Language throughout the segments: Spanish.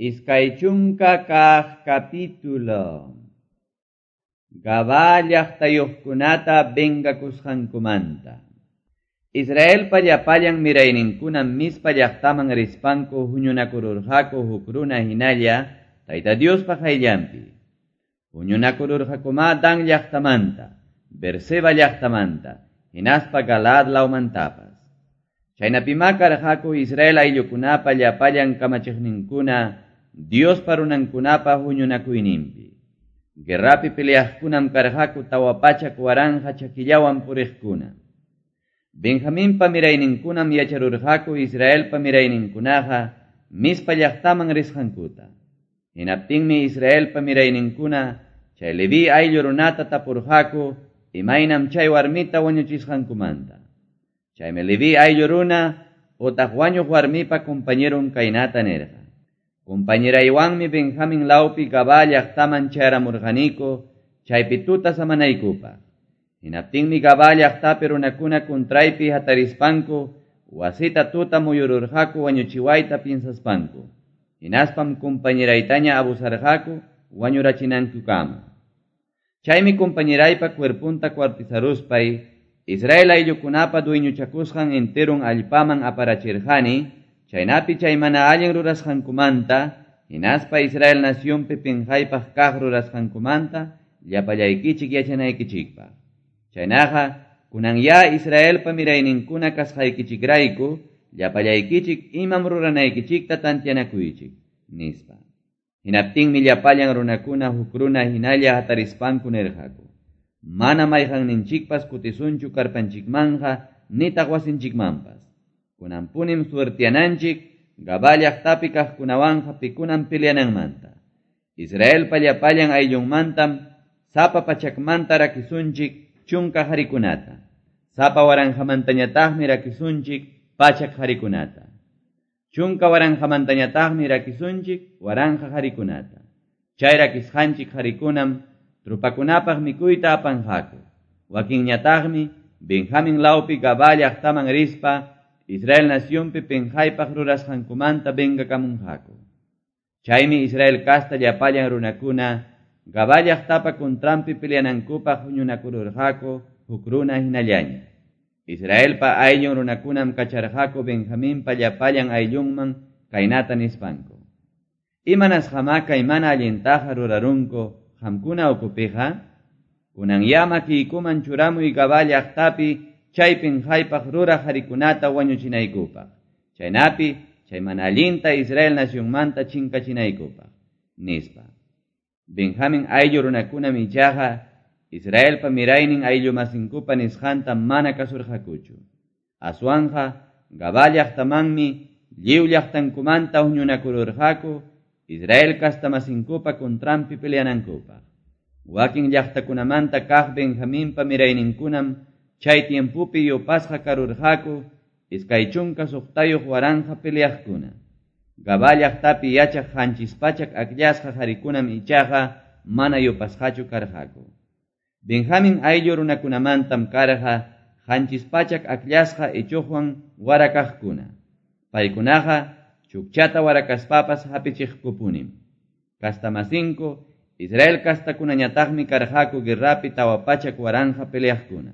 Iskaychunka kaq capítulo. Gaballaqtayuqkunata bengakusqankumanta. Israel pallapallan mirayninkuna mispa llaqtaman rispanku huñunakururqaku huk runa hinalla Tayta Diospa qayllanpi. Huñunakururqakuma Dan llaqtamanta, Berseba llaqtamanta, hinaspa Galaad lawmantapas. Chaynapima karqaku Israel ayllukunapa llapallan kamachiqninkuna Diospa runankunapa huñunakuyninpi. Guerrapi peleaqkunam karqaku tawapachak waranja chakillawan puriqkuna. Benjaminpa mirayninkunam yacharurqaku Israelpa mirayninkunaqa mispa llaqtaman risqankuta. Hinaptinmi Israelpa mirayninkuna chay Levi ayllu runata tapurqaku imaynam chay warmita wañuchisqankumanta. Chaymi Levi ayllu runa utaq wañuq warmipa compañerun kaynata nirqa. Compañeraywanmi Benjamin lawpi Gabaa llaqtaman chayramurqaniku chaypi tuta samanaykupaq. Hinaptinmi Gabaa llaqtapi runakuna kuntraypi hatarispanku wasita tuta muyururqaku wañuchiwayta pinsaspanku. Hinaspam compañeraytaña abusarqaku wañurachinankukama. Chaymi compañeraypa cuerpunta cuartizaruspay Israel ayllukunapa dueñuchakusqan enterun allpaman aparachirqani, chaynapi chay mana allin rurasqankumanta, hinaspa Israel nacionpi pinqaypaq kaq rurasqankumanta, llapallaykichik yachanaykichikpaq. Chaynaqa, kunan ya Israelpa mirayninkuna kasqaykichikrayku, llapallaykichik imam ruranaykichikta tantianakuychik, nispa. Hinaptinmi llapallan runakuna huk runa hinalla hatarispanku nirqaku. Mana mayqanninchikpas kutisunchu karpanchikmanja nitaq wasinchikmanpas. Kunanpunim suertiananchik Gabaa llaqtapi kaqkunawanja pikunan peleananmanta. Israelpa llapallan ayllunmantam sapa pachakmanta rakisunchik chunka qharikunata. Sapa waranjamantañataqmi rakisunchik pachak qharikunata. Chunka waranjamantañataqmi rakisunchik waranja qharikunata. Chay rakisqanchik qharikunam trupakunapaq mikuyta apanqaku. Wakinñataqmi Benjamin lawpi Gabaa llaqtaman rispa Israel nacionpi penjaypaq rurasqankumanta bengakamunqaku. Chaymi Israel kasta llapallan runakuna Gabaa llaqtapa kuntranpi peleanankupaq huñunakururqaku huk runa hinallaña. Israelpa ayllun runakunam kacharqaku Benjaminpa llapallan ayllunman kaynata nispanku. Imanas hamaka imana allintaqa rurarunku hamkuna ukupiqa, kunan yama kiykuman churamuy Gabaa llaqtapi chay pinjaypaq rura qharikunata wañuchinaykupaq. Chaynapi chay mana allinta Israel nacionmanta chinkachinaykupaq, nispa. Benjamin ayllu runakunam ichaqa Israelpa miraynin ayllu masinkupa nisqanta mana kasurqakuchu. Aswanja Gabaa llaqtamanmi lliw llaqtankumanta huñunakururqaku Israel kasta masinkupa kuntranpi peleanankupaq. Wakin llaqtakunamanta kaq Benjaminpa mirayninkunam chay tiempupi yupasqa karurqaku iskaychunka suqtayuq waranja peleaqkuna. Gabaa llaqtapi yachaq qanchispachak akllasqa qharikunam ichaqa mana yupasqachu karqaku. Benjamin ayllu runakunamantam karqa qanchispachak aklasqa ichuqwan warakaqkuna. Paykunaqa chukchata warakaspapas hapichiqkupunim. Kastamasinku Israel kastakunañataqmi karqaku guerrapi tawapachak waranja peleaqkuna.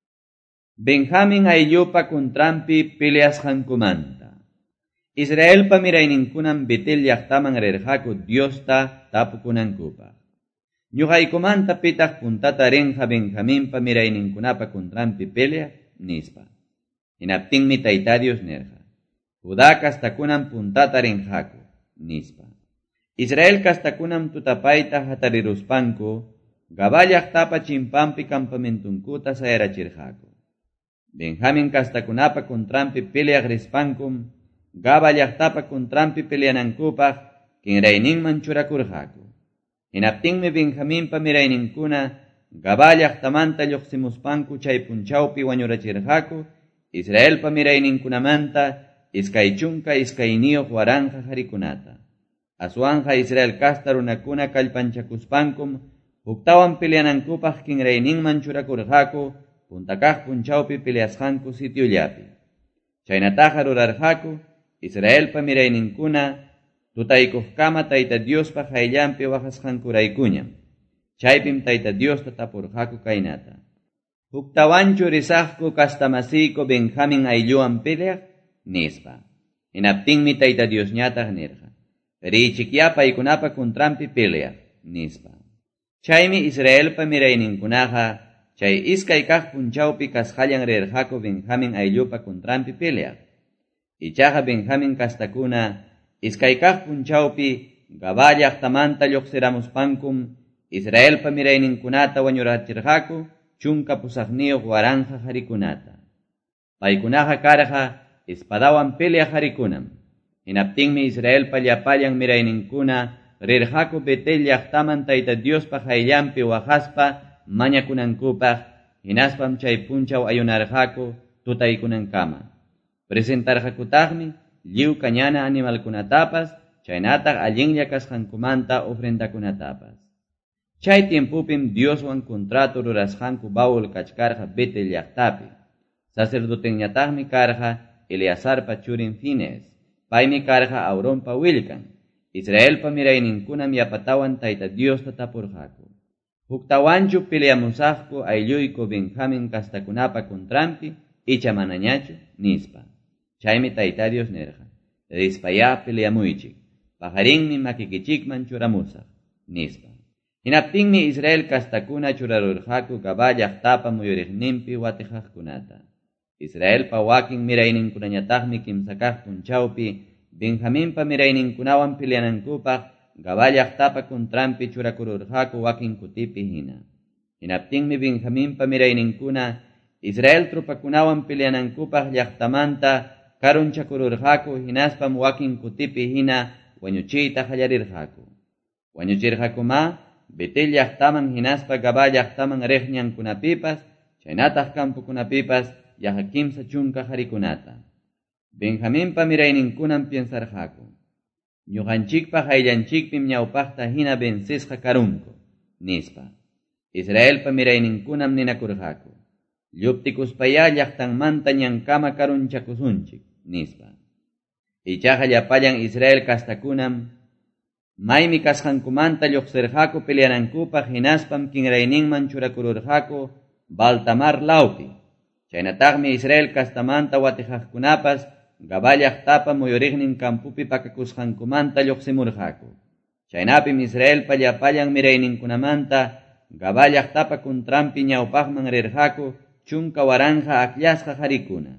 Benjamin ayllupa kuntranpi peleasqankumanta. Israelpa mirayninkunam Betel llaqtaman rirqaku Diosta tapukunankupaq. Ñuqaykumanta pitaq puntata rinqa Benjaminpa mirayninkunapa kuntranpi peleaq nispa. Hinaptinmi Tayta Dios nirqa. Judá kastakunam puntata rinqaku nispa. Israel kastakunam tutapayta hatariruspanku Gabaa llaqtapa chimpampi campamentunkuta sayarachirqaku. Benjamin kastakunapa kuntranpi peleaq rispankum Gabaa llaqtapa kuntranpi peleanankupaq kinrayninman churakurqaku. Hinaptinmi Benjaminpa mirayninkuna Gabaa llaqtamanta lluqsimuspanku chay punchawpi wañurachirqaku Israelpa mirayninkunamanta iskaychunka iskayniyuq waranja qharikunata. Aswanja Israel kasta runakuna kallpanchakuspankum huktawan peleanankupaq kinrayninman churakurqaku puntakaq punchawpi peleasqanku sitiollapi. Chaynataqa rurarqaku Israelpa mirayninkuna tutaykuqkama Tayta Diospa hayllampi waqasqankuraykuñam. Chaypim Tayta Diosta tapurqaku kaynata. Huktawanchu risaqku kastamasiyku Benjamin aylluwan peleaq nispa. Hinaptinmi Tayta Diosñataq nirqa. Richikyapa paykunapa kontrampi peleaq nispa. Chaymi Israelpa mirayninkunaqa chay iskay kaq punchawpi kasqallan rirqaku Benjamin ayllupa kontrampi peleaq. Ichaqa Benjamin kastakuna iskay kaq punchawpi Gabaa llaqtamanta lluqsiramuspankum Israelpa mirayninkunata wañurachirqaku chunka pusaqniyuq waranja qharikunata. Paykunaqa karqa espadawan pelea qharikunam. Hinaptinmi Israelpa llapallan mirayninkuna rirqaku Betel llaqtaman Tayta Diospa hayllampi waqaspa mañakunankupaq, hinaspam chay punchaw ayunarqaku tutaykunankama. Presentarqakutaqmi lliw kañana animalkunatapas, chaynataq allinlla kasqankumanta ofrendakunatapas. Chay tiempupim Dioswan contrato rurasqanku bawul kachkarqa Betel llaqtapi. Sacerdoteñataqmi karqa Eleazarpa churin Fines. Paymi karqa Auronpa willkan. Israelpa mirayninkunam yapatawan Tayta Diosta tapurqaku. Huktawanchu peleamusaqku aylluyku Benjamin kastakunapa kontrampi icha manañachu nispa. Chaymi Tayta Dios nirqa. Rispaya peleamuychik. Pajarinmi makikichikman churamusaq nispa. Hinaptinmi Israel kastakuna churarurqaku Gabaa llaqtapa muyuriqninpi watijaqkunata. Israelpa wakin mirayninkunañataqmi kimsa kaq punchawpi Benjaminpa mirayninkunawan peleanankupaq Gabaa llaqtapa kontrampi churakururqaku wakin kutipi hina. Hinaptinmi Benjaminpa mirayninkuna Israel trupakunawan peleanankupaq llaqtamanta karunchakururqaku hinaspam wakin kutipi hina wañuchiyta qallarirqaku. Wañuchirqakuma Betel llaqtaman hinaspa Gabaa llaqtaman riqñankunapipas, chaynataq kampukunapipas yaqa kimsa chunka qharikunata. Benjaminpa mirayninkunan piensarqaku. Ñuqanchikpa hayllanchikpim ñawpaqta hina vencesqa karunku, nispa. Israelpa mirayninkunam ninakurqaku. Lluptikuspaya llaqtanmanta ñankama karunchakusunchik, nispa. Ichaqa llapallan Israel kastakunam maymi kasqankumanta lluqsirqaku peleanankupaq hinaspam kinrayninman churakururqaku Baltamar lawpi. Chaynataqmi Israel kastamanta watijaqkunapas Gabaa llaqtapa muyuriqnin kampupi pakakusqankumanta lluqsimurqaku. Chaynapim Israelpa llapallan mirayninkunamanta Gabaa llaqtapa kontrampi ñawpaqman rirqaku chunka waranja aklasqa qharikuna.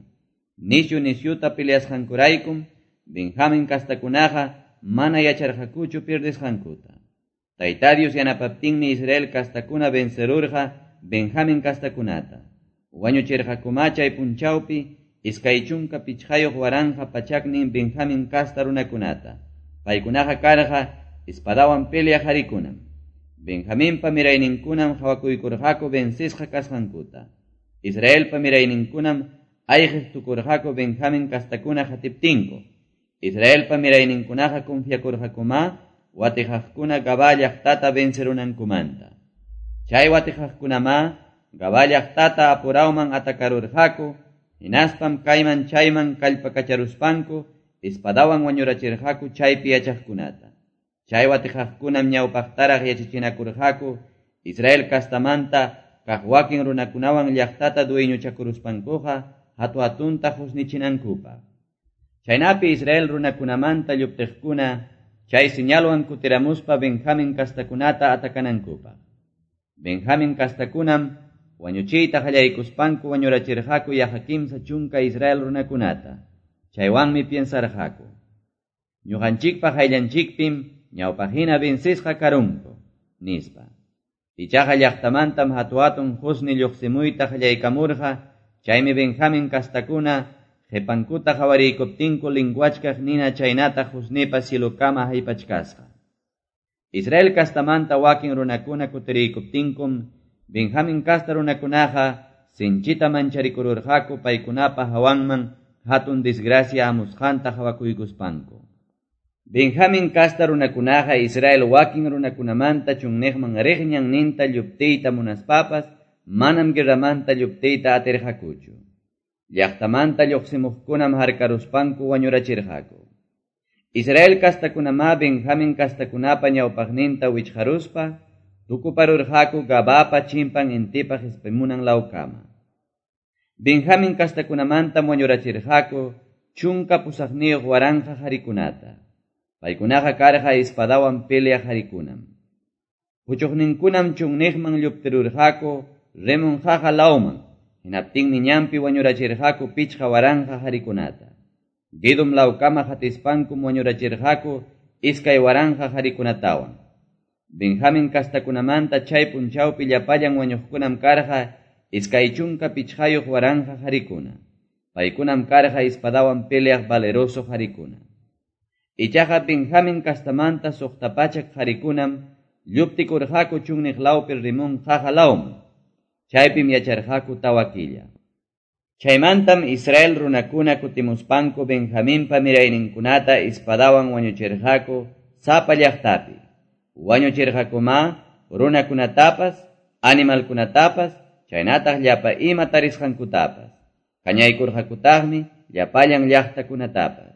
Nisyuta peleasqankuraykum Benjamin kastakunaqa mana yacharqakuchu pirdisqankuta. Tayta Dios yanapaptinmi Israel kastakuna vencerurqa Benjamin kastakunata. Wañuchirqakuma chay punchawpi iskay chunka pichqayuq waranja pachaknin Benjamin kasta runakunata. Paykunaqa karqa espadawan pelea qharikunam. Benjaminpa mirayninkunam hawakuykurqaku vencesqa kasqankuta. Israelpa mirayninkunam ayqis tukurqaku Benjamin kastakuna qatiptinku. Israelpa mirayninkunaqa confiakurqakuma watijaqkuna Gabaa llaqtata vencerunankumanta. Chay watijaqkunama Gabaa llaqtata apurawman atakarurqaku, hinaspam kayman chayman kallpakacharuspanku espadawan wañurachirqaku chaypi yachaqkunata. Chay watijaqkunam ñawpaqtaraq yachachinakurqaku Israel kastamanta kaq wakin runakunawan llaqtata dueñuchakuruspankuqa hatu-hatunta husnichinankupaq. Chaynapi Israel runakunamanta lluptiqkuna chay señalwan kutiramuspa Benjamin kastakunata atakanankupaq. Benjamin kastakunam wañuchiyta qallaykuspanku wañurachirqaku yaqa kimsa chunka Israel runakunata. Chaywanmi piensarqaku. Ñuqanchikpa hayllanchikpim ñawpaqhina vencesqa karunku, nispa. Ichaqa llaqtamantam hatu-hatun husni lluqsimuyta qallaykamurqa, chaymi Benjamin kastakuna qhipankuta qhawarikupptinku linguachkaq nina chaynata husnipa silukama haypachkasqa. Israel kastamanta wakin runakuna kutirikupptinkum Benjamin kasta runakunaqa sinchita mancharikururqaku paykunapa hawanman hatun desgracia amusqanta hawakuykuspanku. Benjamin kasta runakunaqa Israel wakin runakunamanta chunniqman riqñan ninta lluptiyta munaspapas manam guerramanta lluptiyta atirqakuchu. Llaqtamanta lluqsimuqkunam harkaruspanku wañurachirqaku. Israel castakunama Benjamín castakunapa ñawpaqninta wichqaruspa tukuparurqaku Gabapa chimpan intipa hispemunan lawkama. Benjamín castakunamanta wañurachirqaku chunka pusaqniyuq waranja qharikunata. Paykunaqa karqa espadawan peleaq qharikunam. Puchuqninkunam chunniqman lluptirurqaku remunqaqa lawman. Hinaptinmi ñampi wañurachirqaku pichqa waranja qharikunata. Gedum lawkama hatispankum wañurachirqaku iskay waranja qharikunatawan. Benjamín castakunamanta chay punchawpi llapallan wañuqkunam karqa iskay chunka pichqayuq waranja qharikuna. Paykunam karqa espadawan peleaq valeroso qharikuna. Ichaqa Benjamín castamanta suqtapachak qharikunam lluptikurqaku chunniqlawpi rimunqaqa lawman. Chaypim yacharqaku tawakilla. Chaymantam Israel runakuna kutimuspanku Benjamínpa mirayninkunata espadawan wañuchirqaku sapa llaqtapi. Wañuchirqakuma runakunatapas, animalkunatapas, chaynataq llapa ima tarisqankutapas. Qañaykurqakutaqmi llapallan llaqtakunatapas.